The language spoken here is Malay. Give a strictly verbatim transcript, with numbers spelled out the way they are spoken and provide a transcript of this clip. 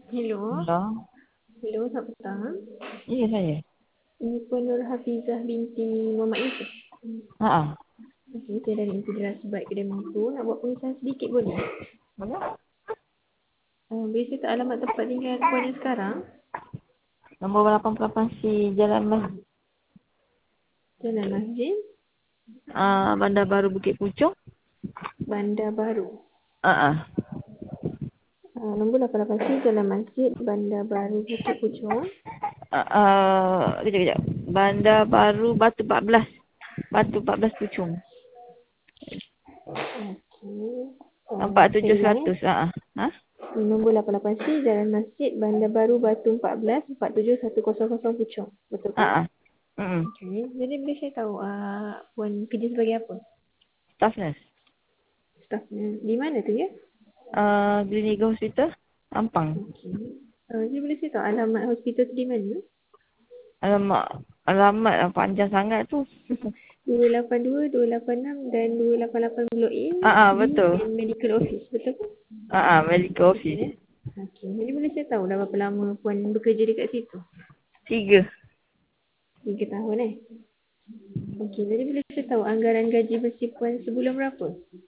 Hello. Hello. Hello, selamat petang. Ya, saya. Ini Puan Nur Hafizah binti Muhammad Yusuf. Ha. Okey, saya dari Integrasi Baik Kedai Mampu. Nak buat pengesahan sedikit boleh? Mana? Uh, boleh saya tak alamat tempat tinggal Puan yang sekarang? Nombor lapan puluh lapan C Jalan Mas Jalan Masjid, uh, Bandar Baru Bukit Puchong. Bandar Baru. Ha ah. Uh, nombor lapan lapan C Jalan Masjid, Bandar Baru, Bukit Puchong. Uh, uh, kejap kejap. Bandar Baru Batu empat belas. Batu empat belas Puchong. Okey. Uh, empat saya tujuh ulang eh. seratus. Ha ah. Ha? Nombor lapan lapan C Jalan Masjid, Bandar Baru, Batu empat belas, empat tujuh satu kosong kosong Puchong. Betul Ha ke? ah. Hmm. Okey. Jadi boleh saya tahu uh, Puan kerja sebagai apa? Staff nurse. Stafnya di mana tu ya? Uh, Gleneagles Hospital. Ampang. Okey. Uh, jadi boleh saya tahu alamat hospital tu di mana? Alamak. Alamat lah panjang sangat tu. dua lapan dua, dua lapan enam dan dua lapan lapan Blok A Ha ah, di betul. Main Medical Office. Betul ke? Ha ah, medical Betul office. ya? Okey. Jadi boleh saya tahu dah berapa lama Puan bekerja dekat situ? Tiga. Tiga tahun eh? Okey. Jadi boleh saya tahu anggaran gaji bersih Puan sebulan berapa?